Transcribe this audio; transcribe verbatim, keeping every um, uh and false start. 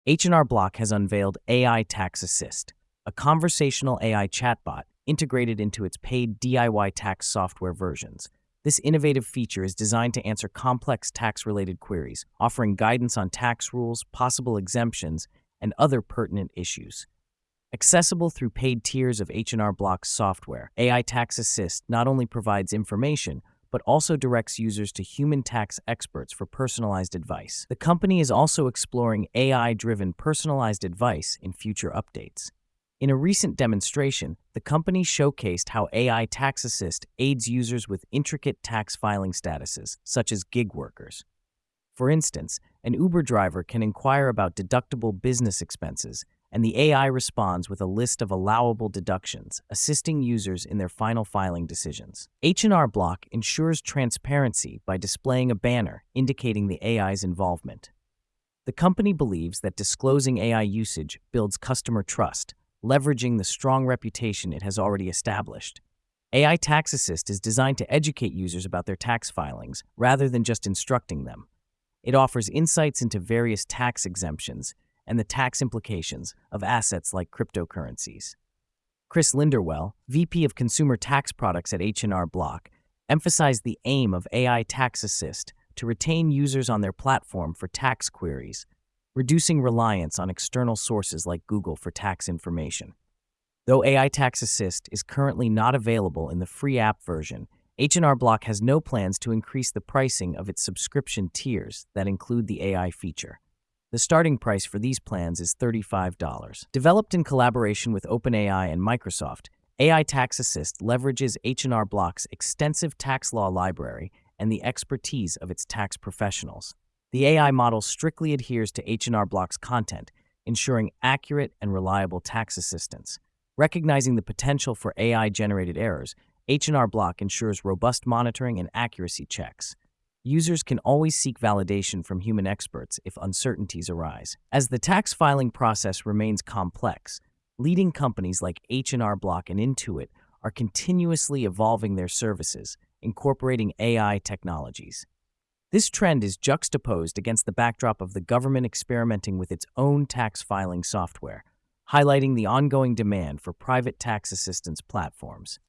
H and R Block has unveiled A I Tax Assist, a conversational A I chatbot integrated into its paid D I Y tax software versions. This innovative feature is designed to answer complex tax-related queries, offering guidance on tax rules, possible exemptions, and other pertinent issues. Accessible through paid tiers of H and R Block's software, A I Tax Assist not only provides information, but also directs users to human tax experts for personalized advice. The company is also exploring A I-driven personalized advice in future updates. In a recent demonstration, the company showcased how A I Tax Assist aids users with intricate tax filing statuses, such as gig workers. For instance, an Uber driver can inquire about deductible business expenses, and the A I responds with a list of allowable deductions, assisting users in their final filing decisions. H and R Block ensures transparency by displaying a banner indicating the A I's involvement. The company believes that disclosing A I usage builds customer trust, leveraging the strong reputation it has already established. A I Tax Assist is designed to educate users about their tax filings rather than just instructing them. It offers insights into various tax exemptions and the tax implications of assets like cryptocurrencies. Chris Linderwell, V P of Consumer Tax Products at H and R Block, emphasized the aim of A I Tax Assist to retain users on their platform for tax queries, reducing reliance on external sources like Google for tax information. Though A I Tax Assist is currently not available in the free app version, H and R Block has no plans to increase the pricing of its subscription tiers that include the A I feature. The starting price for these plans is thirty-five dollars. Developed in collaboration with OpenAI and Microsoft, A I Tax Assist leverages H and R Block's extensive tax law library and the expertise of its tax professionals. The A I model strictly adheres to H and R Block's content, ensuring accurate and reliable tax assistance. Recognizing the potential for A I-generated errors, H and R Block ensures robust monitoring and accuracy checks. Users can always seek validation from human experts if uncertainties arise. As the tax filing process remains complex, leading companies like H and R Block and Intuit are continuously evolving their services, incorporating A I technologies. This trend is juxtaposed against the backdrop of the government experimenting with its own tax filing software, highlighting the ongoing demand for private tax assistance platforms.